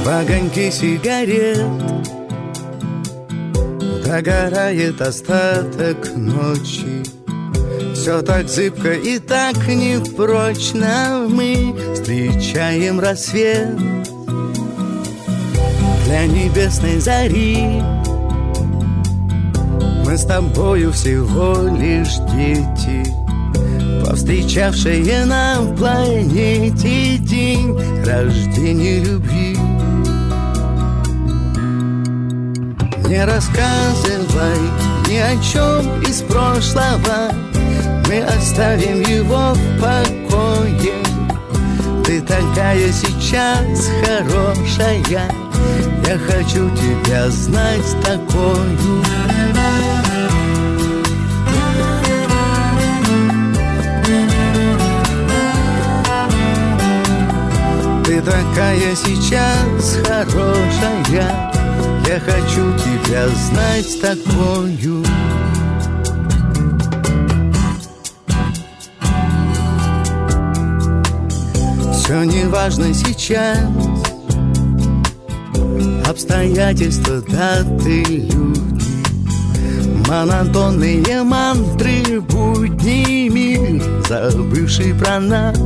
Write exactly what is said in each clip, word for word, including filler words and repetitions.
огоньки сигарет догорает остаток ночи. Все так зыбко и так непрочно. Мы встречаем рассвет для небесной зари. Мы с тобою всего лишь дети, повстречавшие на планете день рождения любви. Не рассказывай ни о чем из прошлого, мы оставим его в покое. Ты такая сейчас хорошая, я хочу тебя знать такою. Ты такая сейчас хорошая, я хочу тебя знать такою. Все не важно сейчас, обстоятельства, даты, люди, монотонные мантры, будний мир, забывший про нас.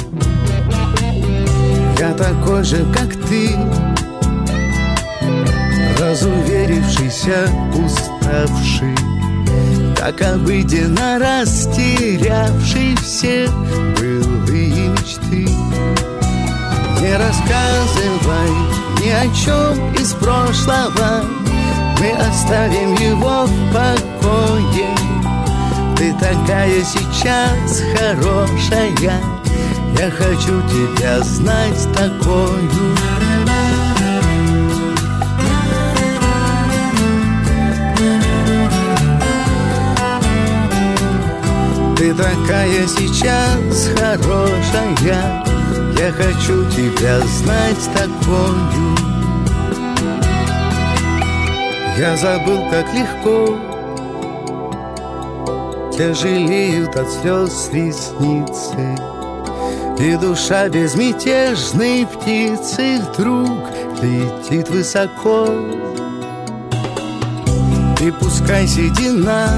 Я такой же, как ты, разуверившийся, уставший, так обыденно растерявший все былые мечты. Не рассказывай ни о чем из прошлого, мы оставим его в покое. Ты такая сейчас хорошая, я хочу тебя знать такою. Ты такая сейчас хорошая, я хочу тебя знать такою. Я забыл, как легко тяжелеют от слез ресницы, и душа безмятежной птицы вдруг летит высоко. И пускай седина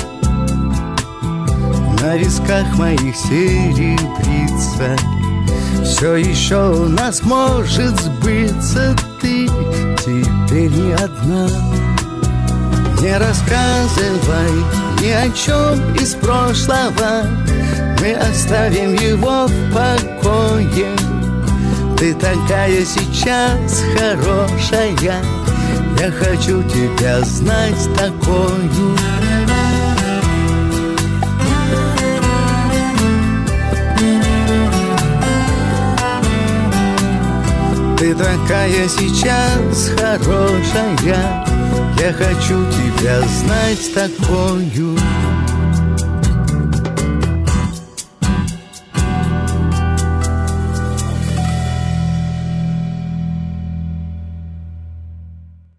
на висках моих серебрится, все еще у нас может сбыться. Ты теперь не одна. Не рассказывай ни о чем из прошлого, мы оставим его в покое. Ты такая сейчас хорошая, я хочу тебя знать такою. Ты такая сейчас хорошая, я хочу тебя знать такою.